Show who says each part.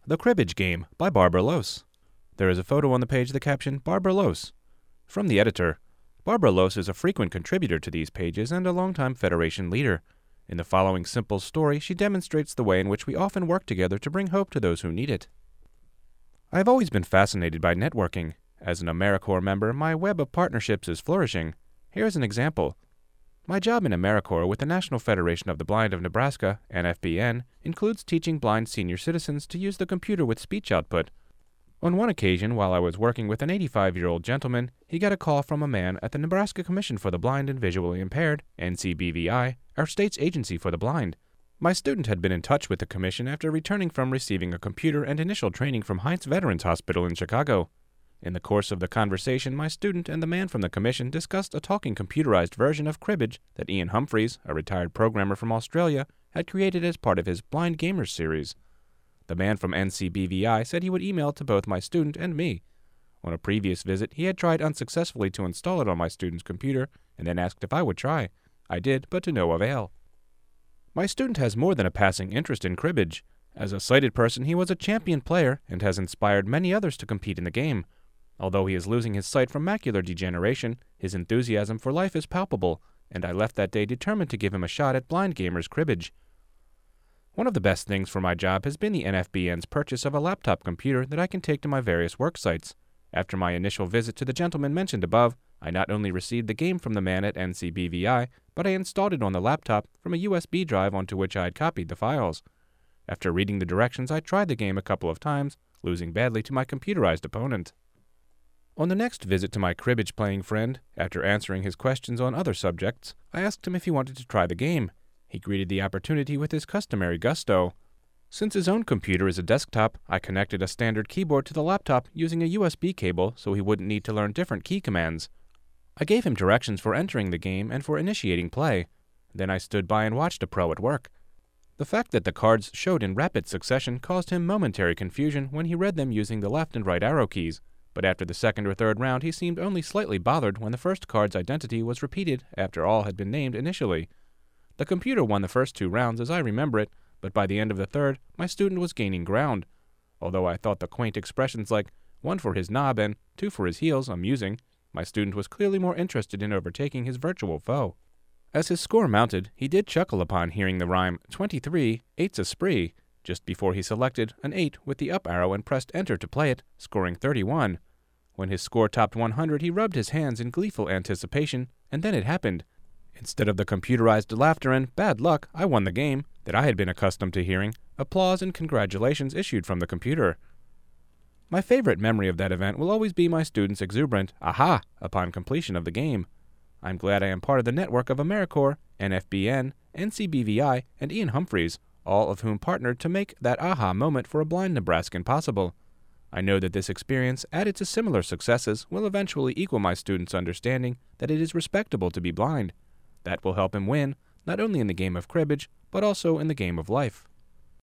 Speaker 1: The Cribbage Game by Barbara Lose. There is a photo on the page, the caption, Barbara Lose. From the editor. Barbara Lose is a frequent contributor to these pages and a longtime Federation leader. In the following simple story, she demonstrates the way in which we often work together to bring hope to those who need it. I have always been fascinated by networking. As an AmeriCorps member, my web of partnerships is flourishing. Here is an example. My job in AmeriCorps with the National Federation of the Blind of Nebraska, NFBN, includes teaching blind senior citizens to use the computer with speech output. On one occasion, while I was working with an 85-year-old gentleman, he got a call from a man at the Nebraska Commission for the Blind and Visually Impaired, NCBVI, our state's agency for the blind. My student had been in touch with the commission after returning from receiving a computer and initial training from Heinz Veterans Hospital in Chicago. In the course of the conversation, my student and the man from the commission discussed a talking computerized version of cribbage that Ian Humphreys, a retired programmer from Australia, had created as part of his Blind Gamers series. The man from NCBVI said he would email to both my student and me. On a previous visit, he had tried unsuccessfully to install it on my student's computer and then asked if I would try. I did, but to no avail. My student has more than a passing interest in cribbage. As a sighted person, he was a champion player and has inspired many others to compete in the game. Although he is losing his sight from macular degeneration, his enthusiasm for life is palpable, and I left that day determined to give him a shot at Blind Gamers cribbage. One of the best things for my job has been the NFBN's purchase of a laptop computer that I can take to my various work sites. After my initial visit to the gentleman mentioned above, I not only received the game from the man at NCBVI, but I installed it on the laptop from a USB drive onto which I had copied the files. After reading the directions, I tried the game a couple of times, losing badly to my computerized opponent. On the next visit to my cribbage-playing friend, after answering his questions on other subjects, I asked him if he wanted to try the game. He greeted the opportunity with his customary gusto. Since his own computer is a desktop, I connected a standard keyboard to the laptop using a USB cable so he wouldn't need to learn different key commands. I gave him directions for entering the game and for initiating play. Then I stood by and watched a pro at work. The fact that the cards showed in rapid succession caused him momentary confusion when he read them using the left and right arrow keys. But after the second or third round, he seemed only slightly bothered when the first card's identity was repeated after all had been named initially. The computer won the first 2 rounds as I remember it, but by the end of the third, my student was gaining ground. Although I thought the quaint expressions like 1 for his knob and 2 for his heels amusing, my student was clearly more interested in overtaking his virtual foe. As his score mounted, he did chuckle upon hearing the rhyme 23, 8's a spree, just before he selected an 8 with the up arrow and pressed enter to play it, scoring 31. When his score topped 100, he rubbed his hands in gleeful anticipation, and then it happened. Instead of the computerized laughter and bad luck, I won the game that I had been accustomed to hearing, applause and congratulations issued from the computer. My favorite memory of that event will always be my student's exuberant aha upon completion of the game. I'm glad I am part of the network of AmeriCorps, NFBN, NCBVI, and Ian Humphreys, all of whom partnered to make that aha moment for a blind Nebraskan possible. I know that this experience, added to similar successes, will eventually equal my student's understanding that it is respectable to be blind. That will help him win, not only in the game of cribbage, but also in the game of life.